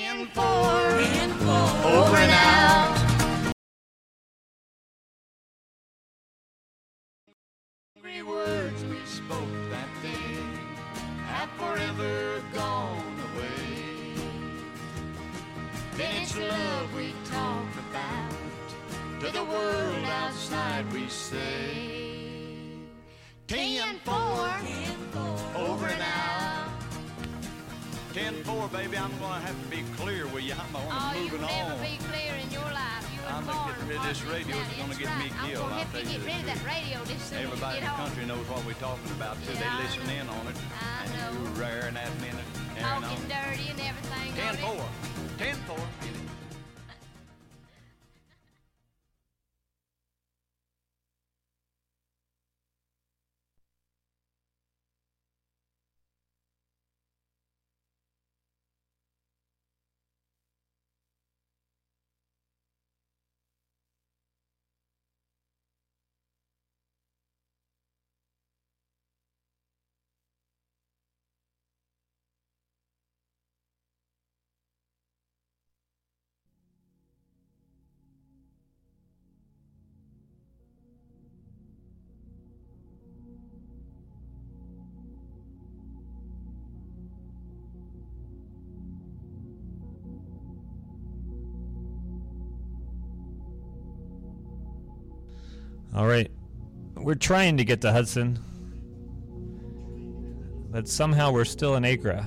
Over and out. Angry words we spoke that day have forever gone away. Then it's love we talk about. To the world outside we say 10-4, over and out. 10-4, baby, I'm going to have to be clear with you. I'm moving on. You'll never be clear in your life. I'm going to get rid of this radio. It's going to get me killed. I'm going to have to get rid of that radio this soon. Everybody in the country knows what we're talking about, too. Yeah, They listen in on it. I and know. you're raring that minute. Talking dirty and everything. 10-4. 10-4. All right. We're trying to get to Hudson, but somehow we're still in Acre.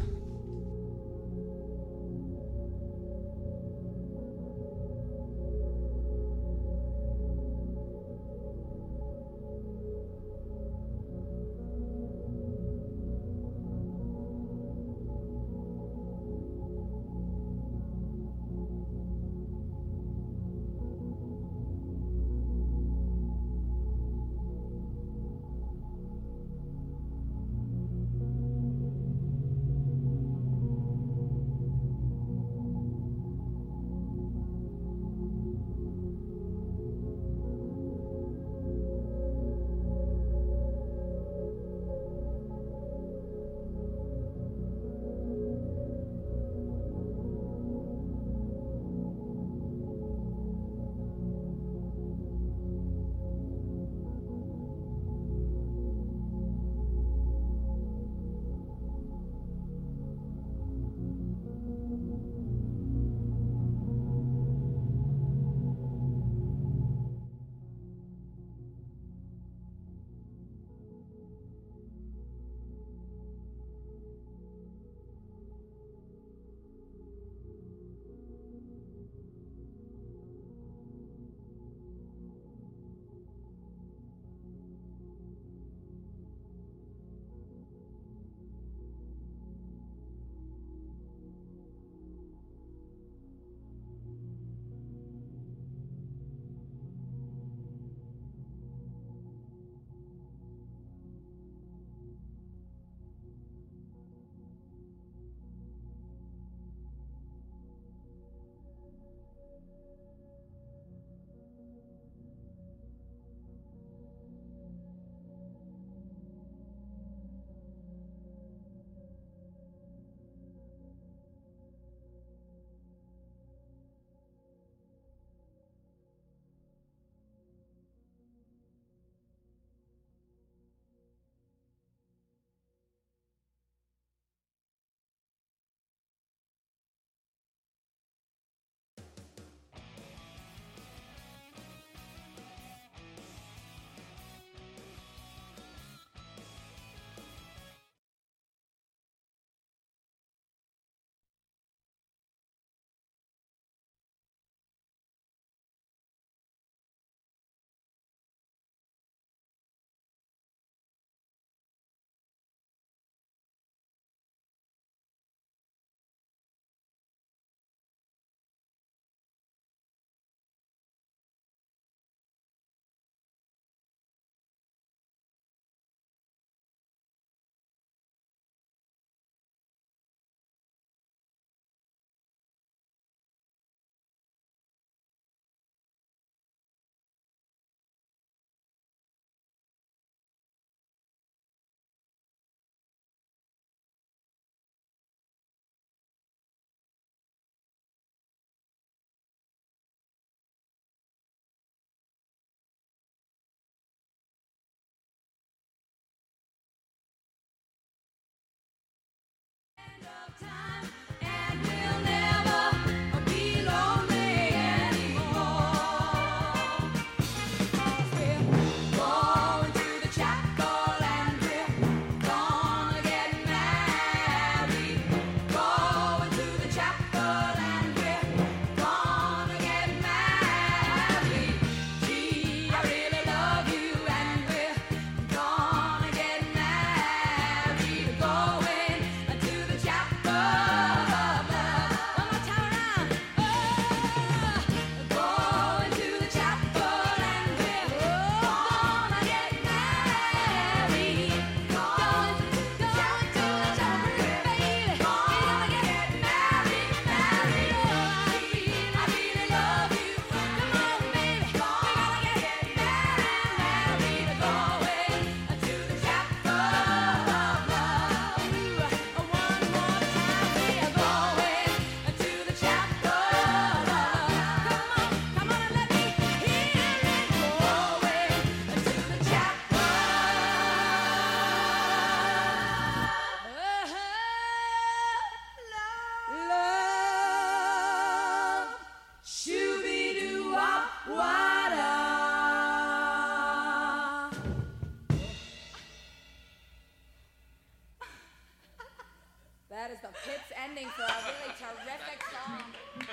listening for a really terrific song.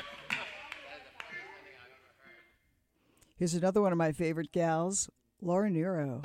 Here's another one of my favorite gals, Laura Nyro.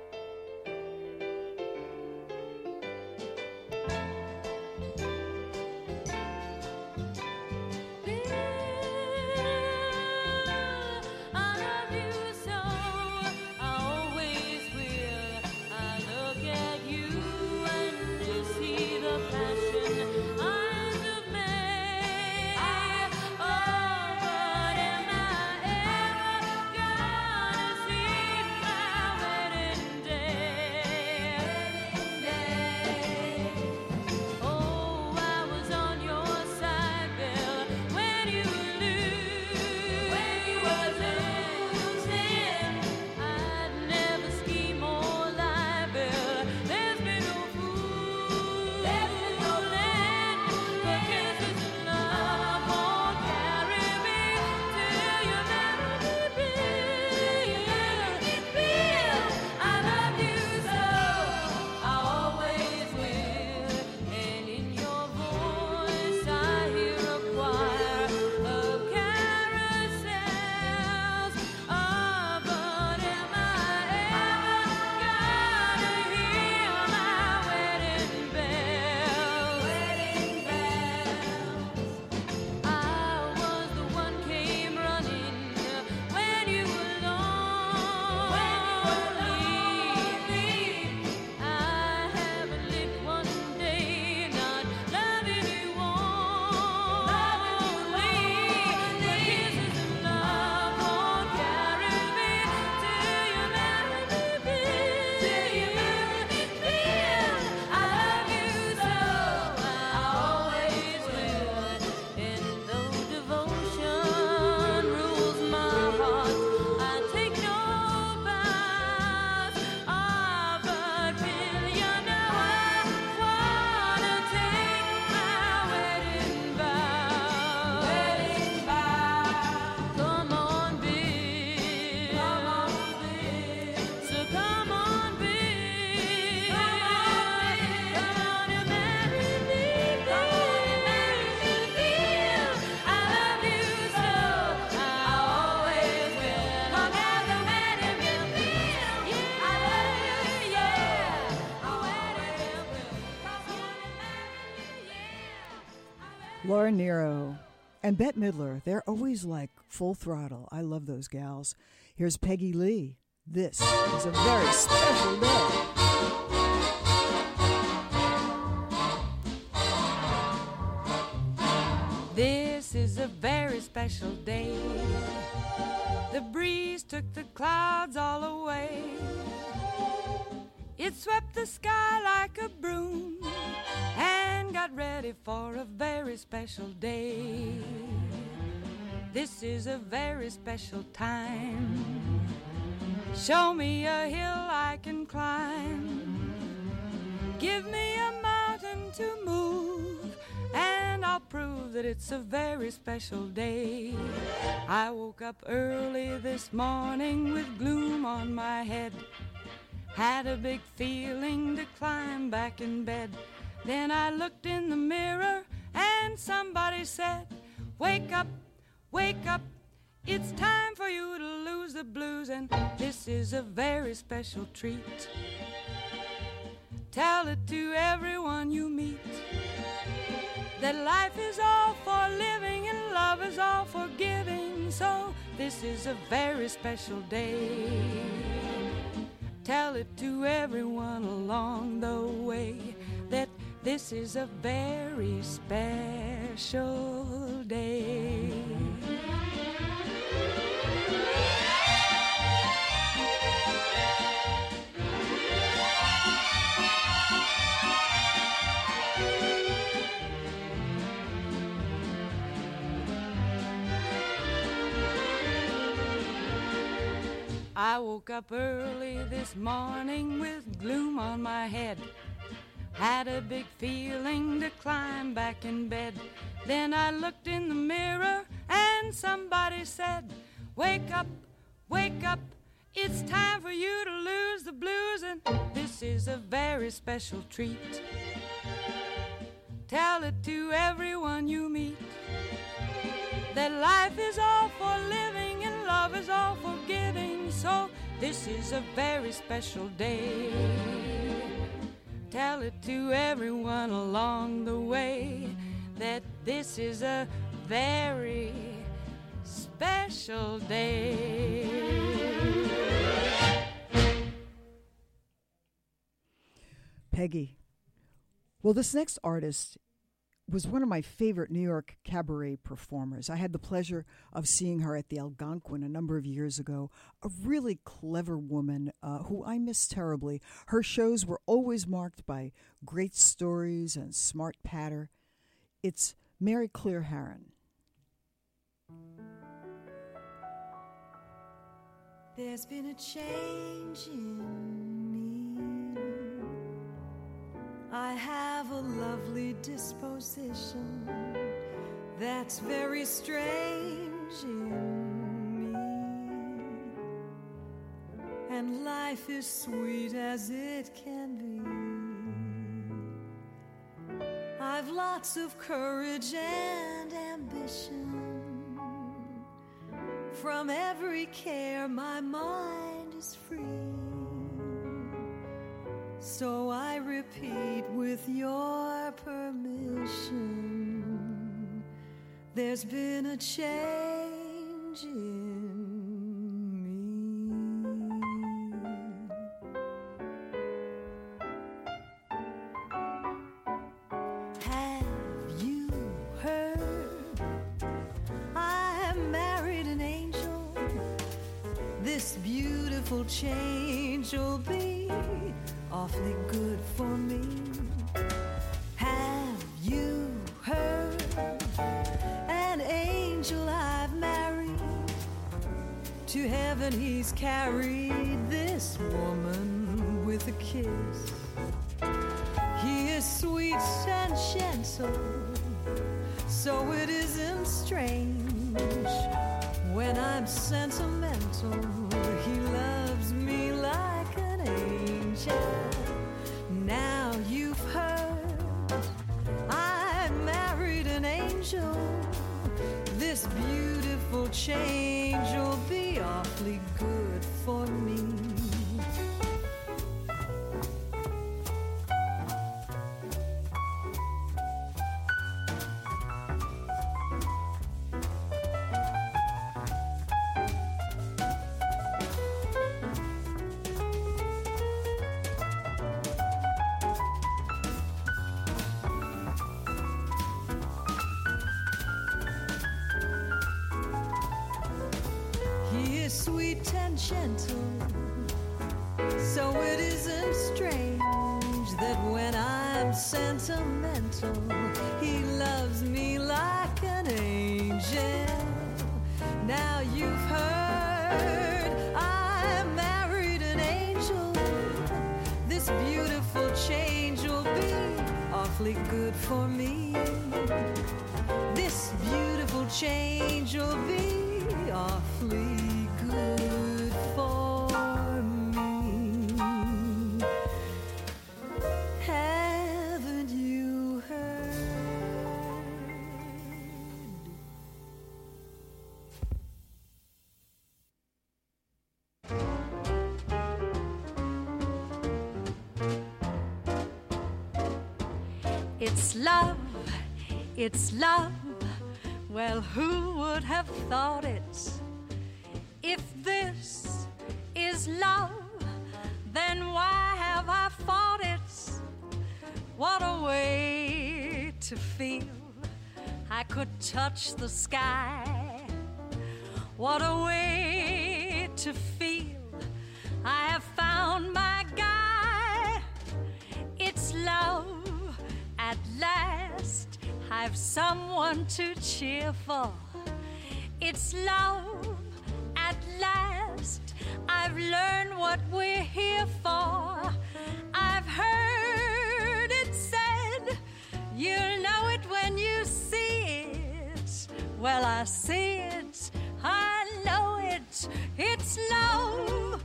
Laura Nyro and Bette Midler, they're always like full throttle. I love those gals. Here's Peggy Lee. This is a very special day. This is a very special day. The breeze took the clouds all away. It swept the sky like a broom and got ready for a very special day. This is a very special time. Show me a hill I can climb. Give me a mountain to move, and I'll prove that it's a very special day. I woke up early this morning with gloom on my head. Had a big feeling to climb back in bed. Then I looked in the mirror and somebody said, wake up, wake up. It's time for you to lose the blues, and this is a very special treat. Tell it to everyone you meet, that life is all for living and love is all for giving. So this is a very special day. Tell it to everyone along the way that this is a very special day. I woke up early this morning with gloom on my head. Had a big feeling to climb back in bed. Then I looked in the mirror and somebody said, wake up, wake up. It's time for you to lose the blues, and this is a very special treat. Tell it to everyone you meet, that life is all for living and love is all for giving. So this is a very special day. Tell it to everyone along the way that this is a very special day. Peggy. Well, this next artist was one of my favorite New York cabaret performers. I had the pleasure of seeing her at the Algonquin a number of years ago. A really clever woman who I miss terribly. Her shows were always marked by great stories and smart patter. It's Mary Claire Harron. There's been a change in me. I have a lovely disposition that's very strange in me. And life is sweet as it can be. I've lots of courage and ambition. From every care my mind is free. So I repeat with your permission, there's been a change in me. Have you heard? I married an angel. This beautiful change will be awfully good for me. Have you heard? An angel I've married. To heaven he's carried this woman with a kiss. He is sweet and gentle, so it isn't strange when I'm sentimental. He loves me like an angel. Now you've heard I married an angel. This beautiful change will be awfully good for me. Sweet and gentle, so it isn't strange that when I'm sentimental, he loves me like an angel. Now you've heard I married an angel. This beautiful change will be awfully good for me. This beautiful change will be awfully good for me. Haven't you heard? It's love, it's love. Well, who would have thought it? If this is love, then why have I fought it? What a way to feel I could touch the sky. What a way to feel I have found my guy. It's love at last. I've someone to cheer for. It's love at last. I've learned what we're here for. I've heard it said, you'll know it when you see it. Well, I see it, I know it. It's love.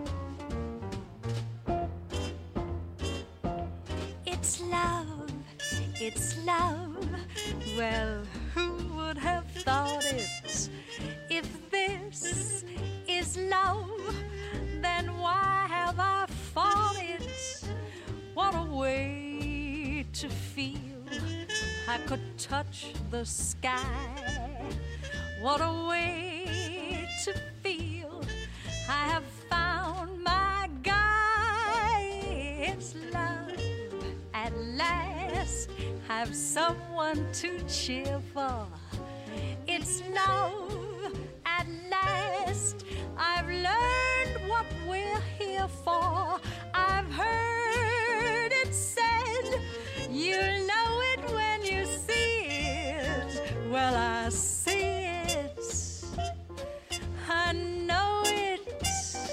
It's love it's love. Well, who would have thought it? If this is love, then why have I fought it? What a way to feel I could touch the sky. What a way to feel I have found my guy. It's love at last. Have someone to cheer for. It's love at last. I've learned what we're here for. I've heard it said, you'll know it when you see it. Well, I see it. I know it.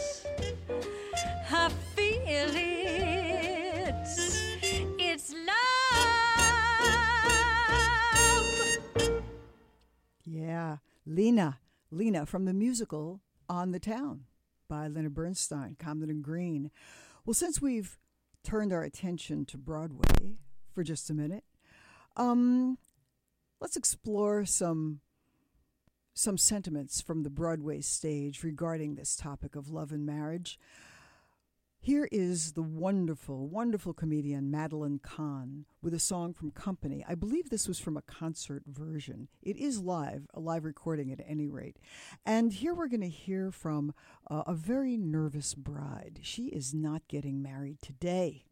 I feel it. It's love. Yeah, Lena from the musical On the Town by Leonard Bernstein, Comden and Green. Well, since we've turned our attention to Broadway for just a minute, let's explore some sentiments from the Broadway stage regarding this topic of love and marriage. Here is the wonderful, wonderful comedian Madeline Kahn with a song from Company. I believe this was from a concert version. It is live, a live recording at any rate. And here we're going to hear from a very nervous bride. She is not getting married today.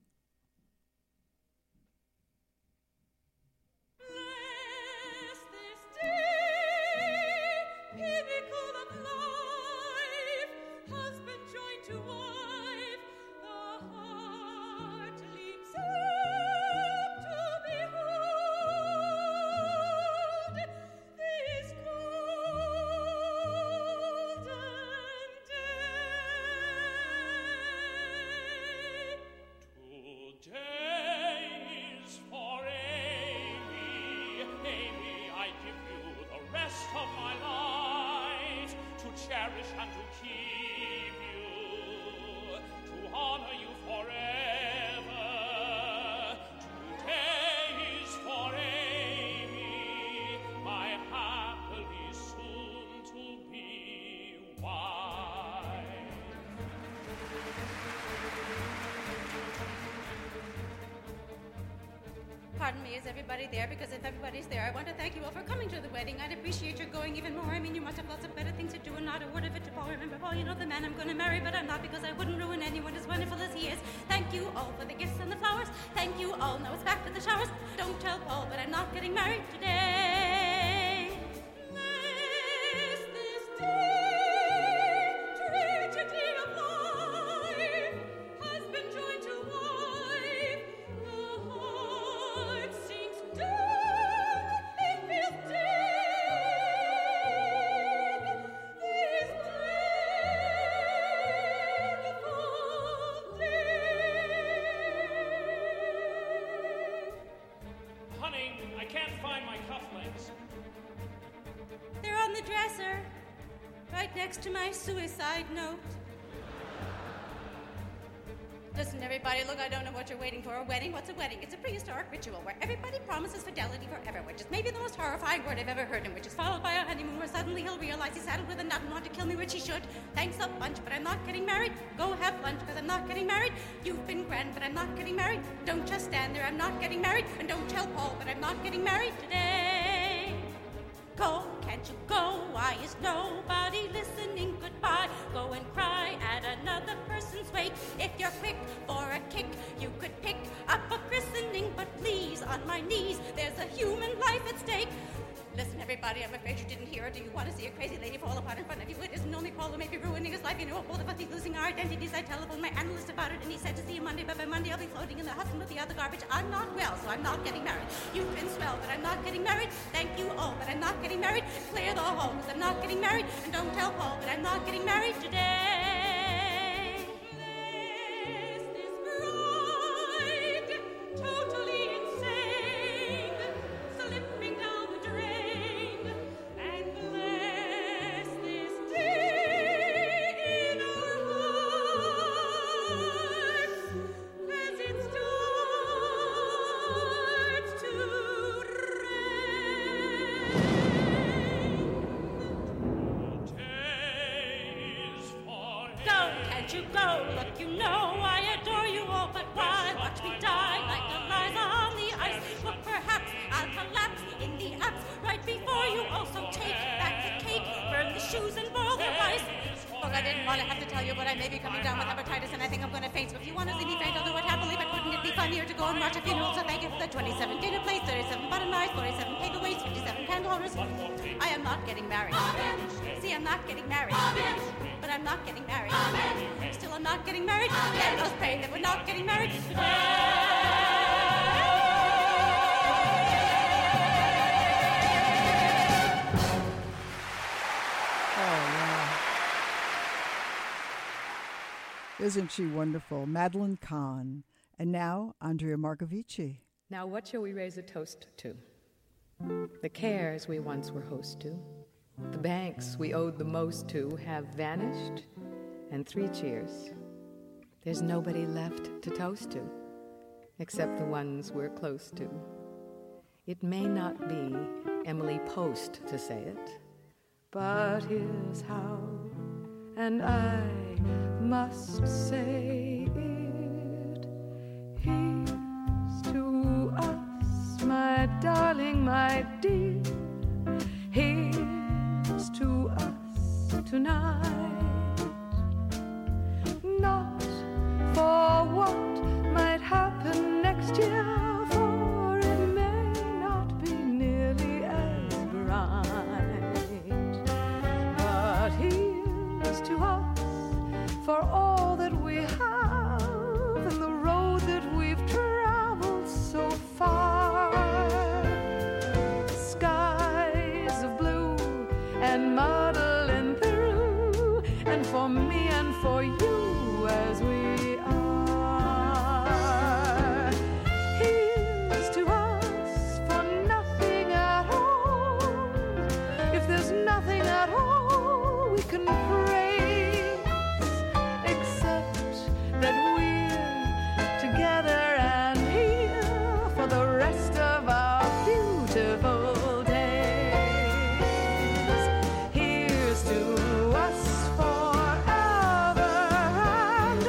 Pardon me, is everybody there? Because if everybody's there, I want to thank you all for coming to the wedding. I'd appreciate your going even more. I mean, you must have lots of better things to do and not a word of it to Paul. Remember, Paul, you know the man I'm going to marry, but I'm not because I wouldn't ruin anyone as wonderful as he is. Thank you all for the gifts and the flowers. Thank you all. Now it's back to the showers. Don't tell Paul, but I'm not getting married today. Bless this day, tragedy of life, husband joined to wife, the heart sinks down, it feels dead, this dreadful day. Honey, I can't find my cufflinks. They're on the dresser, right next to my suicide note. Listen, everybody, look, I don't know what you're waiting for. A wedding? What's a wedding? It's a prehistoric ritual where everybody promises fidelity forever, which is maybe the most horrifying word I've ever heard, and which is followed by a honeymoon where suddenly he'll realize he's saddled with a nut and want to kill me, which he should. Thanks a bunch, but I'm not getting married. Go have lunch, because I'm not getting married. You've been grand, but I'm not getting married. Don't just stand there, I'm not getting married. And don't tell Paul, but I'm not getting married today. Go, can't you go? Why is nobody listening? Goodbye. Go and cry at another person's wake. If you're quick for a kick, you could pick up a christening. But please, on my knees, there's a human life at stake. Listen, everybody, I'm afraid you didn't hear it. Do you want to see a crazy lady fall apart in front of you? It isn't only Paul who may be ruining his life. You know, both of us be losing our identities. I telephoned my analyst about it, and he said to see you Monday, but by Monday I'll be floating in the Hudson with the other garbage. I'm not well, so I'm not getting married. You've been swell, but I'm not getting married. Thank you all, but I'm not getting married. Clear the hall, because I'm not getting married. And don't tell Paul, but I'm not getting married today. Bless this bride, totally insane, slipping down the drain. And bless this day in our hearts as it starts to know, look, you know, I adore you all, but why watch me die like Eliza on the ice? Look, perhaps I'll collapse in the apse right before you. Also take back the cake, burn the shoes, and boil the rice. Look, I didn't want to have to tell you, but I may be coming down with hepatitis, and I think I'm going to faint. So if you want to see me faint, I'll do it happily. But wouldn't it be funnier to go and watch a funeral? So thank you for the 27 dinner plates, 37 button knives, 47 paperweights, 57 candle holders. I am not getting married. See, I'm not getting married. But I'm not getting married. Still, I'm not getting married. Let us pray that we're not getting married today. Isn't she wonderful? Madeline Kahn. And now, Andrea Marcovici. Now, what shall we raise a toast to? The cares we once were host to, the banks we owed the most to, have vanished, and 3 cheers. There's nobody left to toast to, except the ones we're close to. It may not be Emily Post to say it, but here's how, and I must say it. Here's to us, my darling, my dear. Here's to us tonight. Not for what might happen next year, for it may not be nearly as bright. But here's to us for all that we have and the road that we've traveled so far. Skies of blue and muddling through, and for me and for you as we are. Here's to us for nothing at all. If there's nothing at all, we can pray that we're together and here for the rest of our beautiful days. Here's to us forever and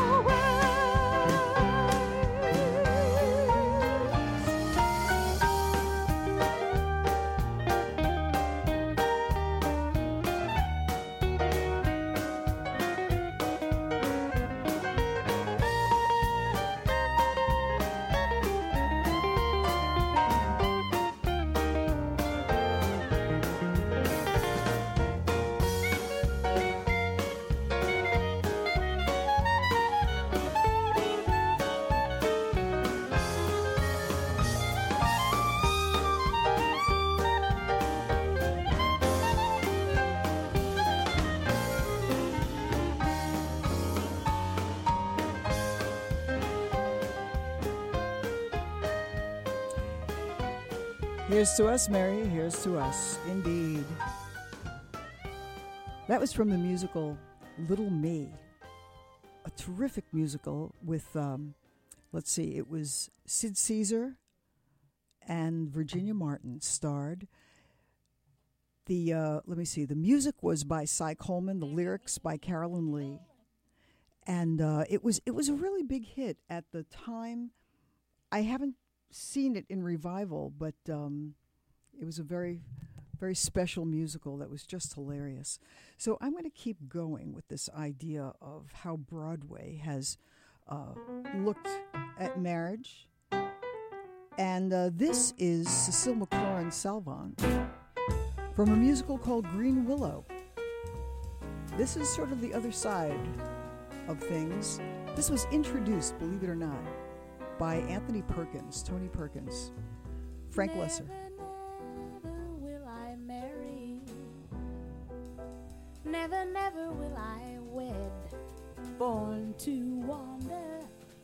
Here's to us, Mary. Here's to us, indeed. That was from the musical Little Me, a terrific musical with, let's see, it was Sid Caesar and Virginia Martin starred. The the music was by Cy Coleman, the lyrics by Carolyn Lee, and it was a really big hit at the time. I haven't seen it in revival, but it was a very, very special musical that was just hilarious. So I'm going to keep going with this idea of how Broadway has looked at marriage. And this is Cecile McLaurin-Salvant from a musical called Green Willow. This is sort of the other side of things. This was introduced, believe it or not, by Anthony Perkins, Tony Perkins, Frank Lesser. Never will I marry. Never, never will I wed. Born to wander,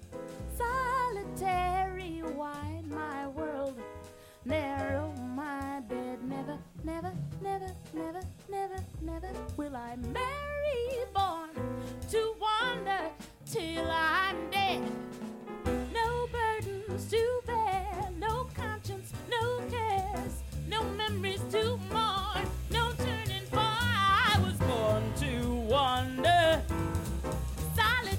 solitary, wide my world, narrow my bed. Never, never, never, never, never, never will I marry. Born to wander till I'm dead. No burdens to bear, no conscience, no cares, no memories to mourn, no turning for. I was born to wander, solitary.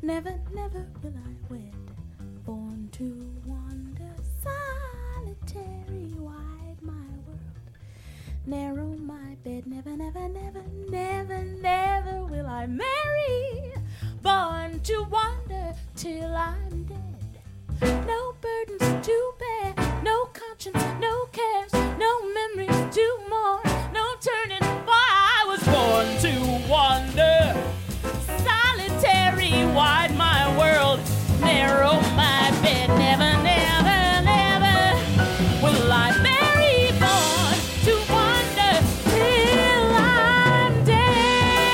never, never will I wed. Born to wander, solitary, wide my world, narrow my bed. Never, never, never, never, never will I marry. Born to wander till I'm dead. No burdens to bear, no conscience, no cares, no memories to mourn, no turning. For I was born to wander, solitary, wide my world, narrow my bed. Never, never, never will I marry. Born to wander till I'm dead.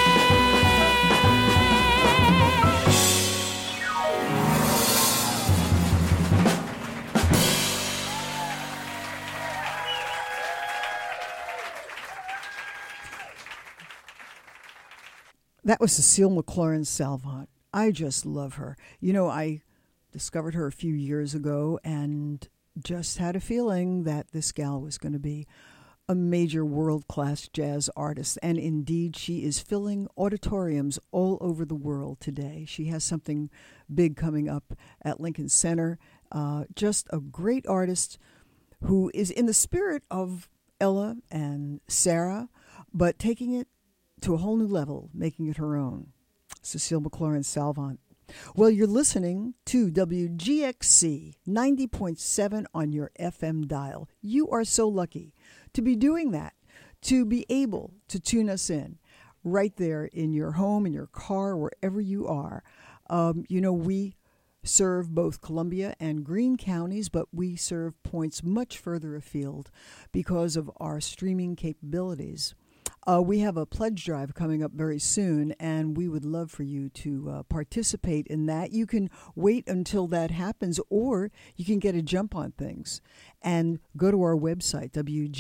That was Cecile McLaurin Salvant. I just love her. You know, I discovered her a few years ago and just had a feeling that this gal was going to be a major world-class jazz artist. And indeed, she is filling auditoriums all over the world today. She has something big coming up at Lincoln Center. Just a great artist who is in the spirit of Ella and Sarah, but taking it to a whole new level, making it her own. Cecile McLaurin Salvant. Well, you're listening to WGXC 90.7 on your FM dial. You are so lucky to be doing that, to be able to tune us in right there in your home, in your car, wherever you are. You know, we serve both Columbia and Greene counties, but we serve points much further afield because of our streaming capabilities. We have a pledge drive coming up very soon, and we would love for you to participate in that. You can wait until that happens, or you can get a jump on things and go to our website,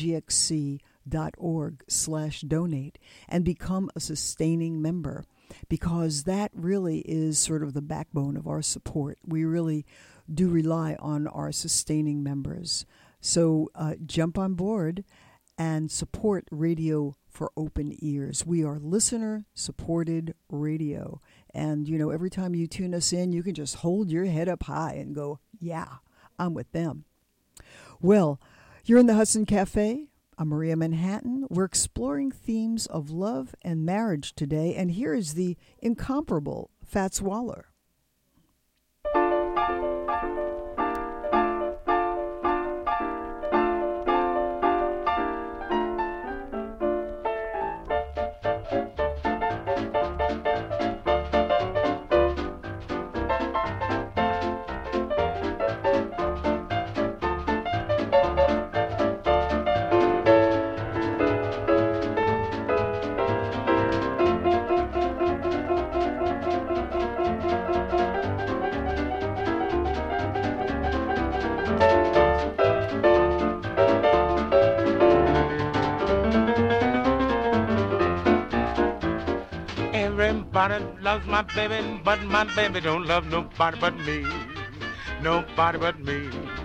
wgxc.org/donate, and become a sustaining member, because that really is sort of the backbone of our support. We really do rely on our sustaining members. So jump on board and support Radio for Open Ears. We are listener-supported radio. And, you know, every time you tune us in, you can just hold your head up high and go, yeah, I'm with them. Well, you're in the Hudson Cafe. I'm Maria Manhattan. We're exploring themes of love and marriage today. And here is the incomparable Fats Waller. Everybody loves my baby, but my baby don't love nobody but me. Nobody but me.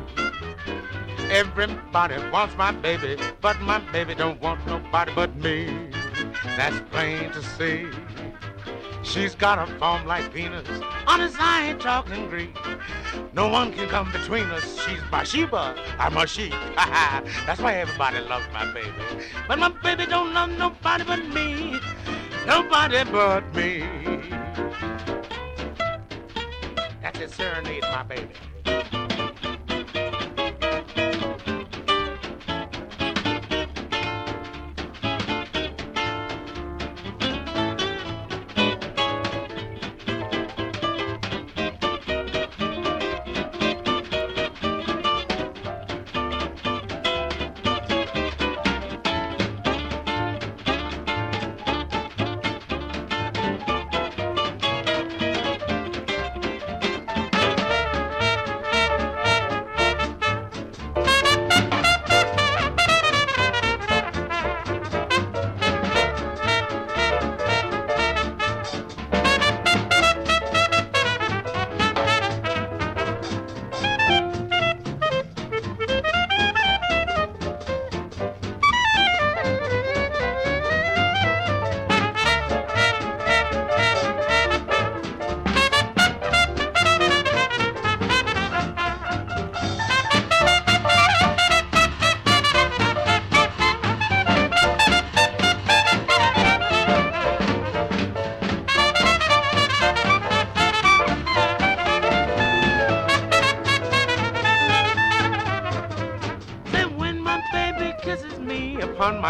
Everybody wants my baby, but my baby don't want nobody but me. That's plain to see. She's got a form like Venus. Honest, I ain't talking Greek. No one can come between us. She's Bathsheba, I'm a sheep. That's why everybody loves my baby. But my baby don't love nobody but me. Nobody but me. That's a serenade, my baby.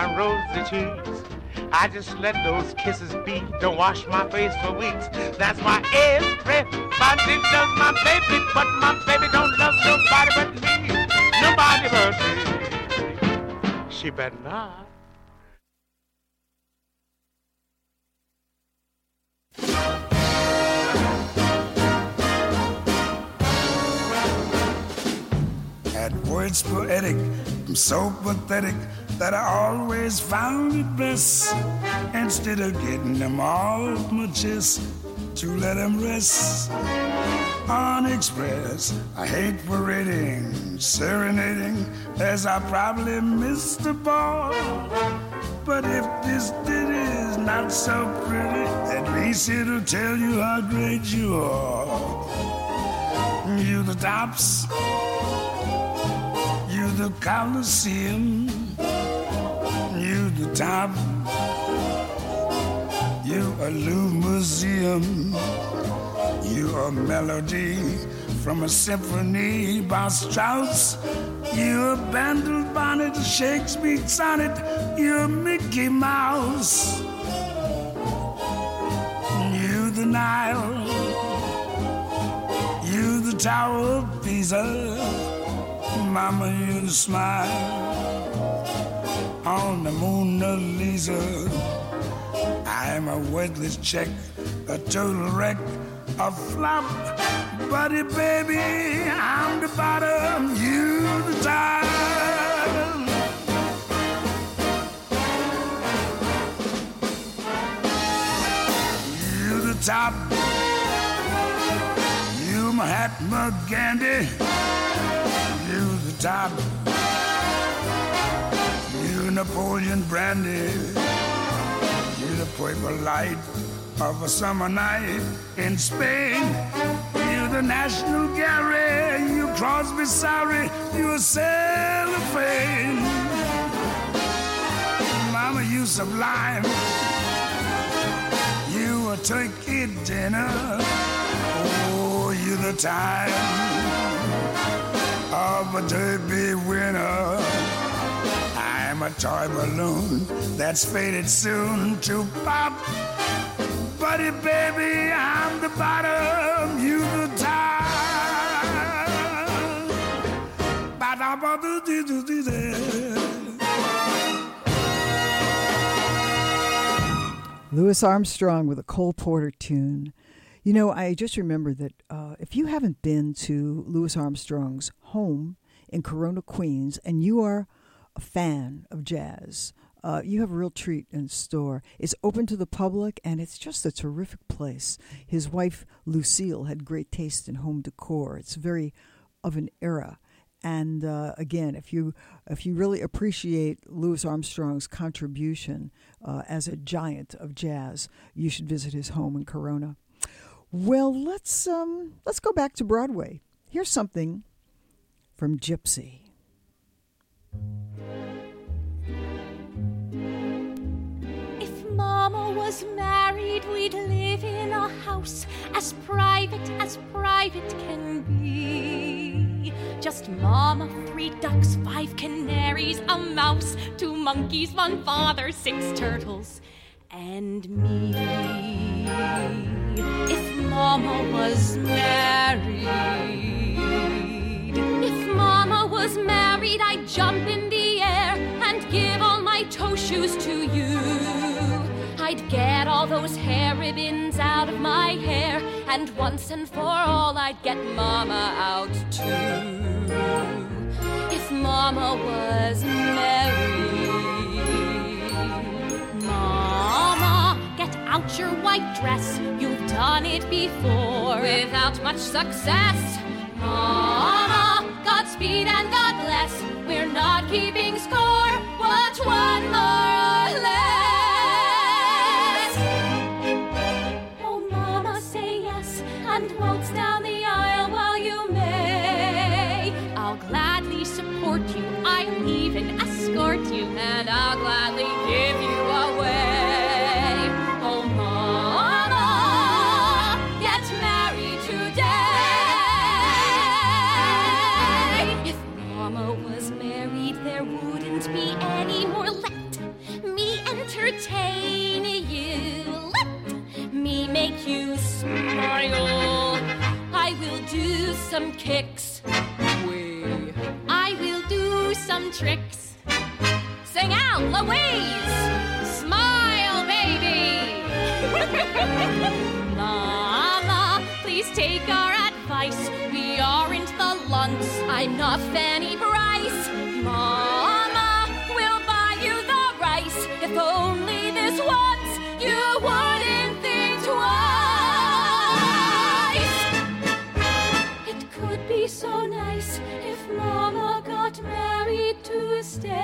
my rosy cheeks. I just let those kisses beat. Don't wash my face for weeks. That's why everybody loves my baby, but my baby don't love nobody but me. Nobody but me. She better not. At words poetic, I'm so pathetic that I always found it best, instead of getting them all off my chest, to let them rest unexpressed. I hate parading, serenading, as I probably missed the ball. But if this ditty is not so pretty, at least it'll tell you how great you are. You the tops, you the Coliseum, you the top, you a Louvre museum, you a melody from a symphony by Strauss, you a Bandel bonnet, Shakespeare sonnet, you a Mickey Mouse, you the Nile, you the Tower of Pisa, Mama, you smile on the Mona Lisa. I'm a worthless check, a total wreck, a flop. Buddy, baby, I'm the bottom, you the top. You the top, you Mahatma Gandhi. You the top, you Napoleon Brandy, you the purple light of a summer night in Spain, you the National Gallery, you Crosby Sorry, you a cellophane. Mama, you sublime, you a turkey dinner, oh, you the time of a derby winner. I'm a toy balloon that's faded soon to pop. Buddy, baby, I'm the bottom, you the top. Louis Armstrong with a Cole Porter tune. You know, I just remember that if you haven't been to Louis Armstrong's home in Corona, Queens, and you are a fan of jazz, you have a real treat in store. It's open to the public, and it's just a terrific place. His wife, Lucille, had great taste in home decor. It's very of an era. And again, if you really appreciate Louis Armstrong's contribution as a giant of jazz, you should visit his home in Corona. Well, let's go back to Broadway. Here's something from Gypsy. If Mama was married, we'd live in a house as private can be. Just Mama, 3 ducks, 5 canaries, a mouse, 2 monkeys, 1 father, 6 turtles, and me. If Mama was married, if Mama was married, I'd jump in the air and give all my toe shoes to you. I'd get all those hair ribbons out of my hair, and once and for all I'd get Mama out too. If Mama was married, Mama, get out your white dress, you've done it before without much success. Mama, Godspeed and God bless, we're not keeping score, but 1 more or less. Oh, Mama, say yes, and waltz down the aisle while you may. I'll gladly support you, I'll even escort you, and I'll gladly give you away. Oh, Mama, get married today. If Mama was married, there wouldn't be any more let. you smile. I will do some kicks. I will do some tricks. Sing out, Louise! Smile, baby! Mama, please take our advice. We aren't the Lunts. I'm not Fanny Bryce. Mama, we'll buy you the rice. If only this once you wouldn't think twice. It could be so nice if Mama got married to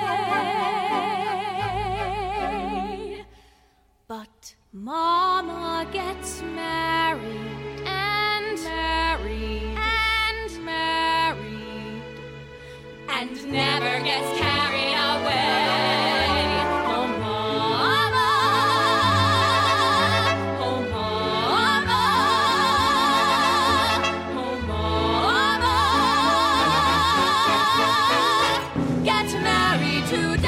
stay. But Mama gets married and married and married and never gets carried away. Oh, Mama, oh, Mama, oh, Mama, get married today.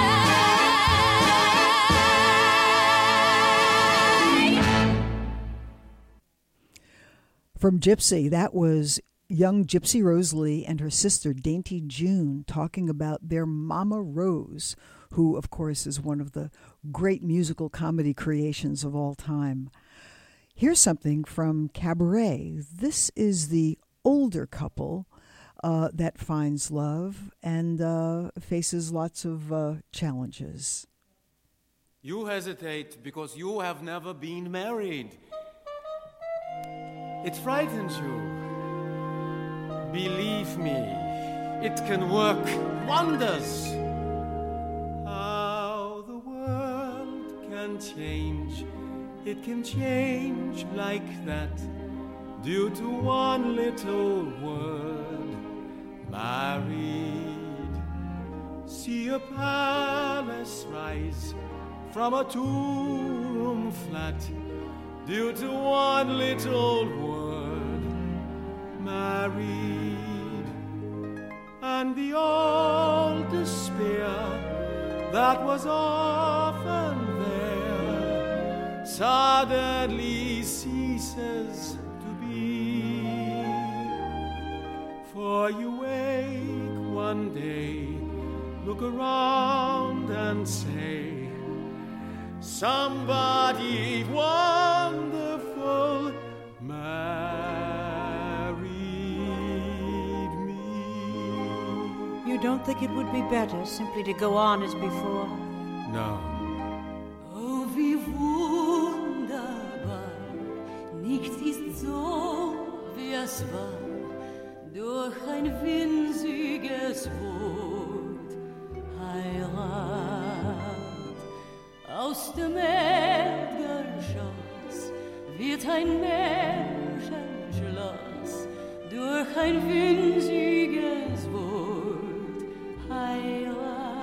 From Gypsy, that was young Gypsy Rose Lee and her sister Dainty June talking about their Mama Rose, who, of course, is one of the great musical comedy creations of all time. Here's something from Cabaret. This is the older couple that finds love and faces lots of challenges. You hesitate because you have never been married. It frightens you. Believe me, it can work wonders. How the world can change, it can change like that, due to one little word, married. See a palace rise from a two-room flat, due to one little word, married. And the old despair that was often there suddenly ceases to be. For you wake one day, look around and say, somebody wonderful married me. You don't think it would be better simply to go on as before? No. Oh, wie wunderbar, nichts ist so, wie es war, durch ein winziges Wort, Heirat. Aus dem Erdgeschoss wird ein Märchenschloss, durch ein winziges Wort, Heirat.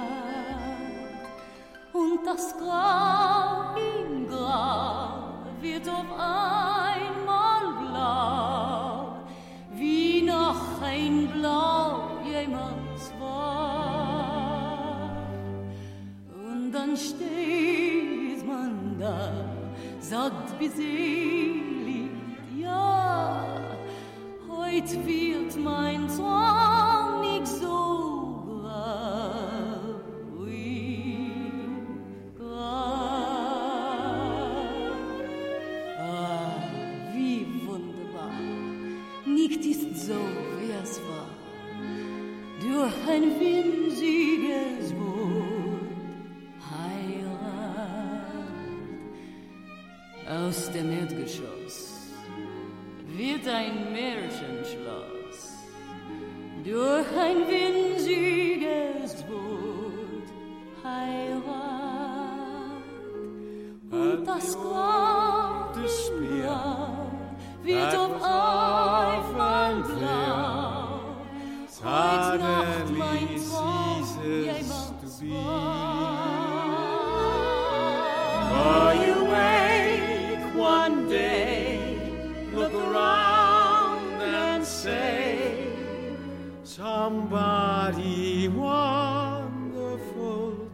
Und das Grau im Grau wird auf einmal blau, wie noch ein Blau jemals war. Und dann steht man da, sagt beselig, ja, heut wird mein Traum nicht so grau wie grau. Ah, wie wunderbar, nicht ist so, wie es war, durch ein winziges Wort, Heirat. Aus dem Erdgeschoss wird ein Märchenschloss, durch ein winziges Wort, Heirat. Und das Grau wird auf einmal blau, heut Nacht mein Traum jemals For you wake one day, look around and say, somebody wonderful,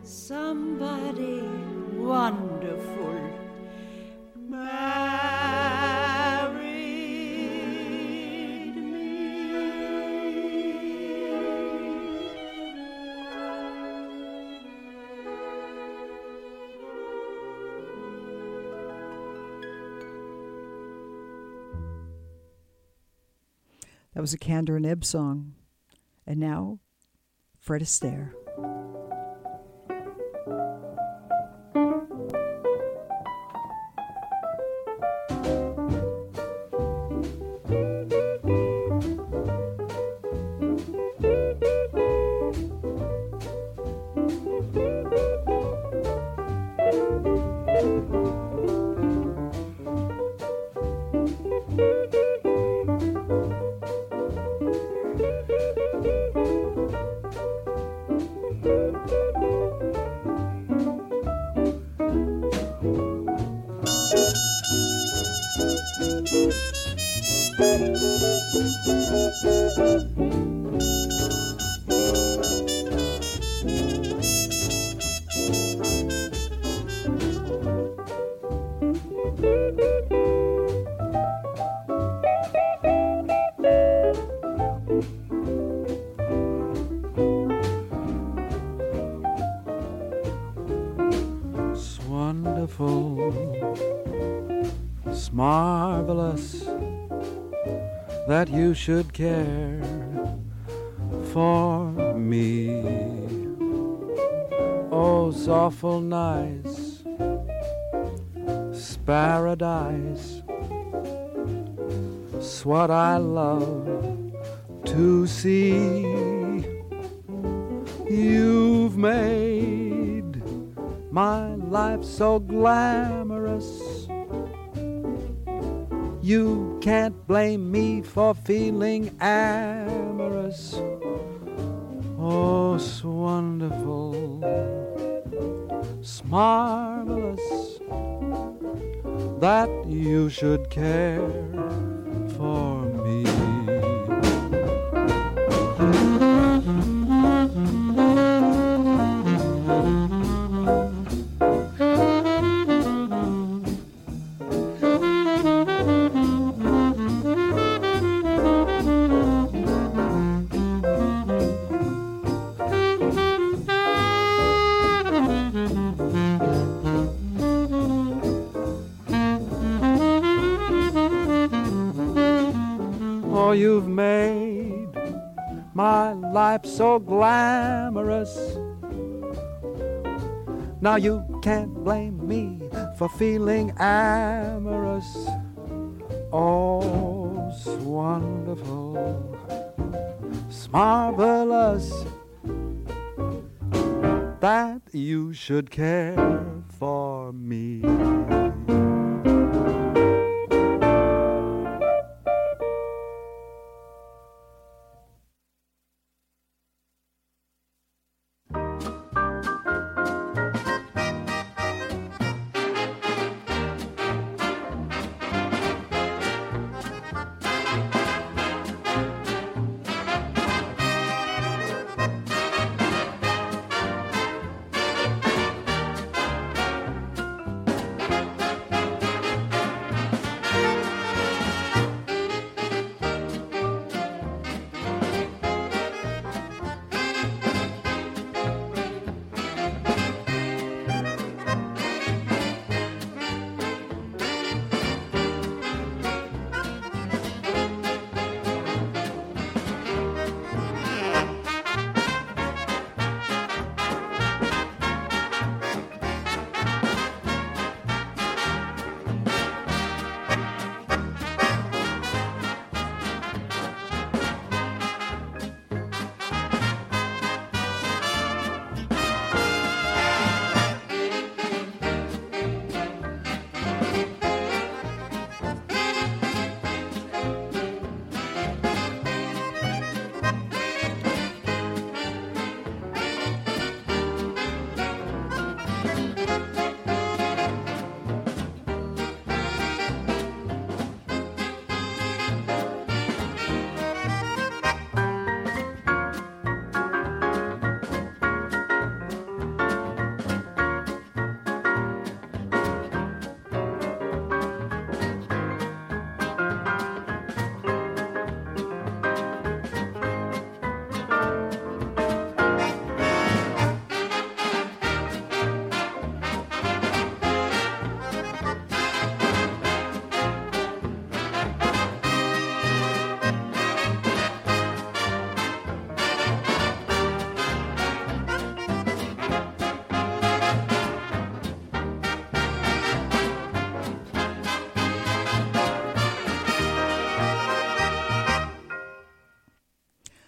somebody wonderful married That was a Kander and Ebb song. And now, Fred Astaire. That you should care for me. Oh, it's awful nice, it's paradise. It's what I love to see. You've made my life so glamorous. You can't blame me for feeling amorous. Oh, it's wonderful, it's marvelous that you should care for me. You've made my life so glamorous. Now you can't blame me for feeling amorous. Oh, it's wonderful, it's marvelous that you should care for me.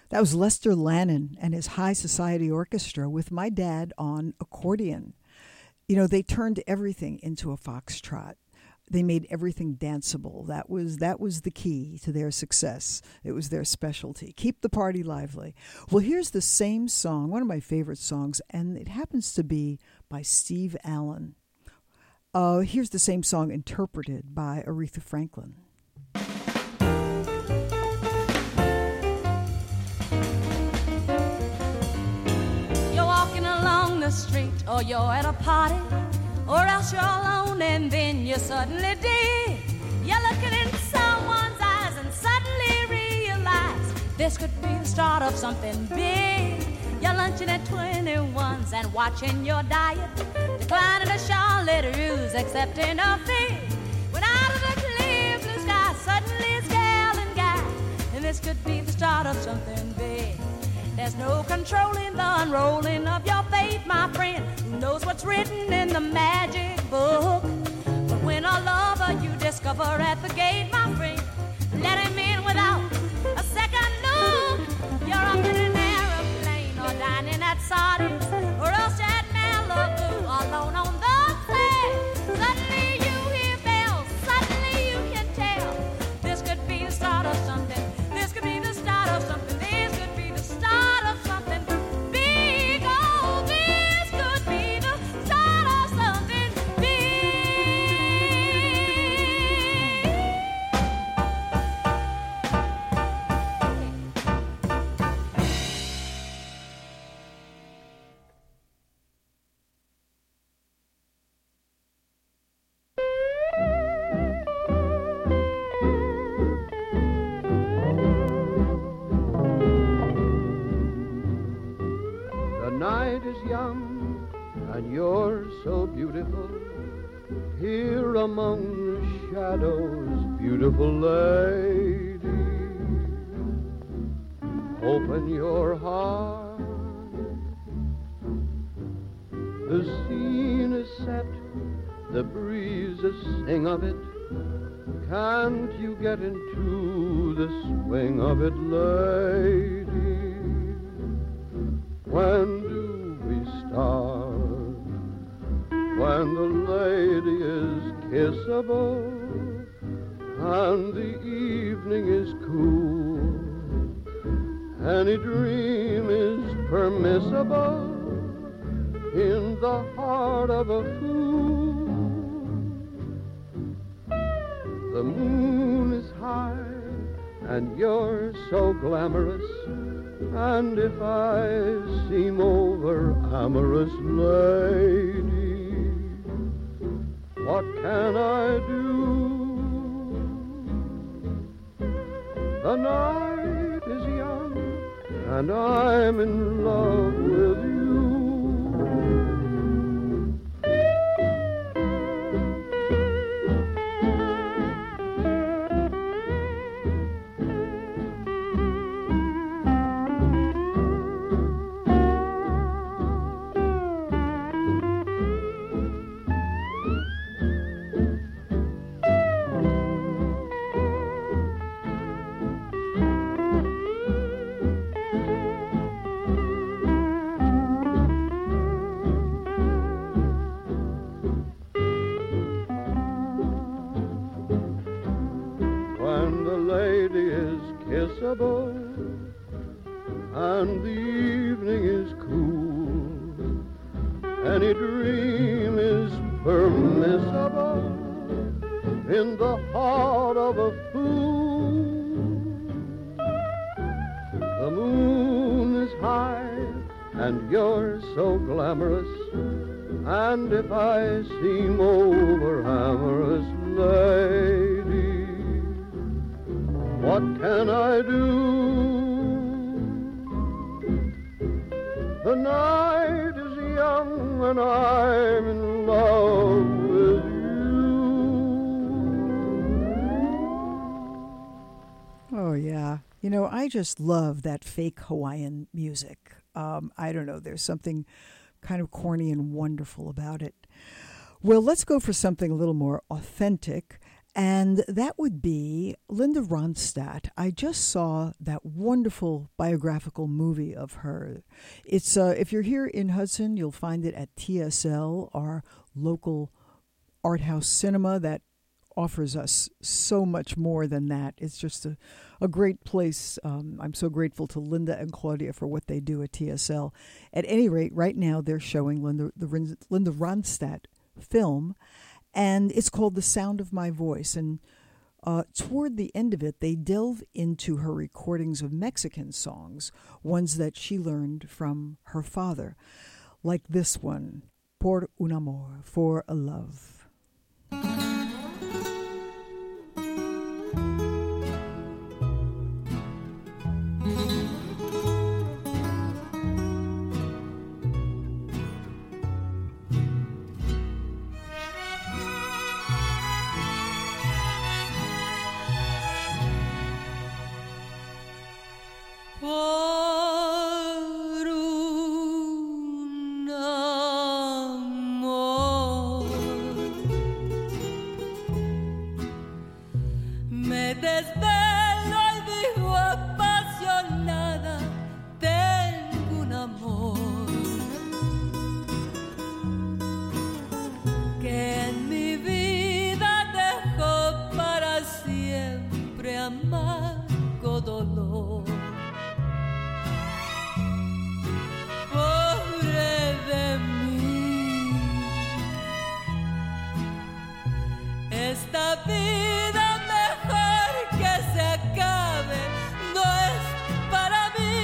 That was Lester Lannon and his High Society Orchestra with my dad on accordion. You know, they turned everything into a foxtrot. They made everything danceable. That was the key to their success. It was their specialty. Keep the party lively. Well, here's the same song, one of my favorite songs, and it happens to be by Steve Allen. Here's the same song interpreted by Aretha Franklin. You're walking along the street, or you're at a party, or else you're alone and then you suddenly did. You're looking in someone's eyes and suddenly realize this could be the start of something big. You're lunching at 21's and watching your diet declining to Charlotte Russe, accepting a fee. When out of the clear blue sky suddenly it's gal and guy, and this could be the start of something big. There's no controlling the unrolling of your fate, my friend. Who knows what's written in the magic book? But when a lover you discover at the gate, my friend, let him in without a second look. You're up in an aeroplane or dining at Sardi's, or else at Malibu, alone on the plane. Suddenly you hear bells, suddenly you can tell this could be the start of something. This could be the start of something. This could be the start of something big. Oh, this could be the start of something The night is young and you're so beautiful. Here among the shadows, beautiful lady, open your heart. The scene is set, the breezes sing of it. Can't you get into the swing of it, lady? When do we start? When the lady is kissable and the evening is cool, any dream is permissible in the heart of a fool. The moon is high and you're so glamorous, and if I seem over amorous, lady, what can I do? The night is young and I'm in love with you. And the evening is cool, any dream is permissible in the heart of a fool. The moon is high and you're so glamorous, and if I seem over amorous, lady, what can I do? The night is young and I'm in love with you. Oh, yeah. You know, I just love that fake Hawaiian music. I don't know. There's something kind of corny and wonderful about it. Well, let's go for something a little more authentic. And that would be Linda Ronstadt. I just saw that wonderful biographical movie of her. It's if you're here in Hudson, you'll find it at TSL, our local art house cinema that offers us so much more than that. It's just a great place. I'm so grateful to Linda and Claudia for what they do at TSL. At any rate, right now they're showing the Linda Ronstadt film, and it's called The Sound of My Voice. And toward the end of it, they delve into her recordings of Mexican songs, ones that she learned from her father, like this one, Por un Amor, For a Love. Por un amor me desvelo y digo apasionada, tengo un amor que en mi vida dejó para siempre amargo dolor. Esta vida mejor que se acabe no es para mí.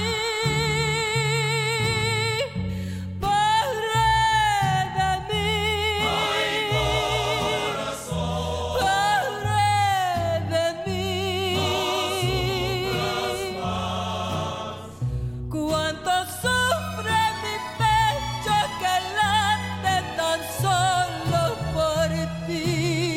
Pobre de mí. Ay, corazón. Pobre de mí. No sufras más. Cuánto sufre mi pecho que late tan solo por ti.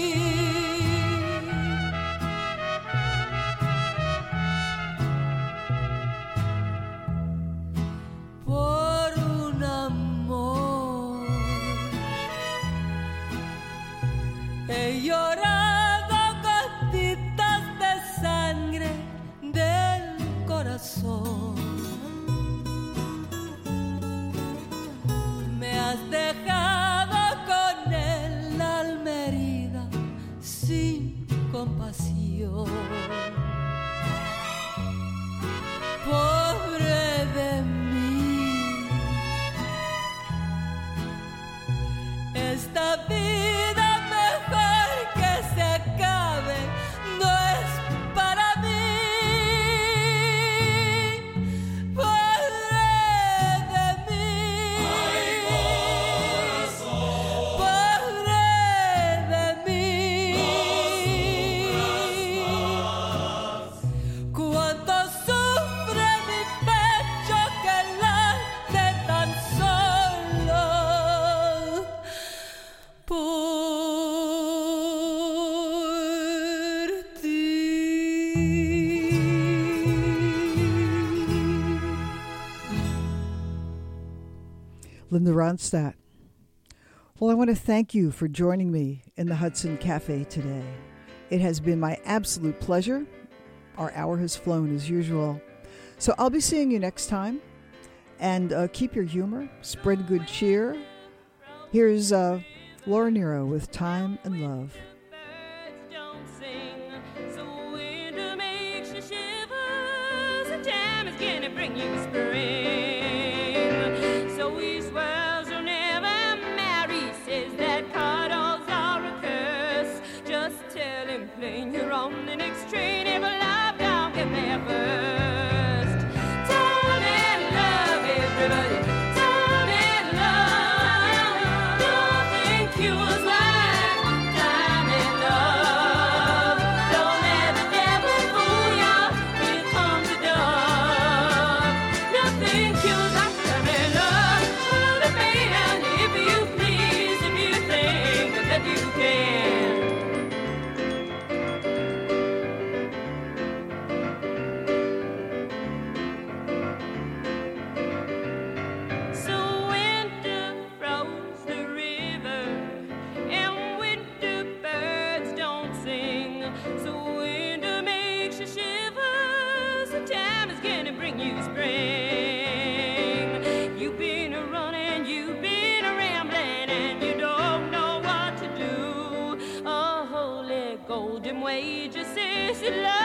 He llorado gotitas de sangre del corazón. Me has dejado con el alma herida sin compasión. Pobre de mí. Esta vida que se acabe no es para mí. Pobre de mí. Ay, corazón. Pobre de mí. No sufras más. Cuánto sufre mi pecho que late tan solo por Linda Ronstadt. Well, I want to thank you for joining me in the Hudson Cafe today. It has been my absolute pleasure. Our hour has flown as usual. So I'll be seeing you next time. And keep your humor, spread good cheer. Here's Laura Nyro with Time and Love. Bring you spring. So he swears he'll never marry. Says that cuddles are a curse. Just tell him plain you're on the next train. If love don't get there first. Time and love, everybody. Time and love. Don't think you was like time and love. Don't let the devil fool ya. Here comes the dove. No bring you spring. You've been a running, you've been a rambling, and you don't know what to do. A holy golden wager says love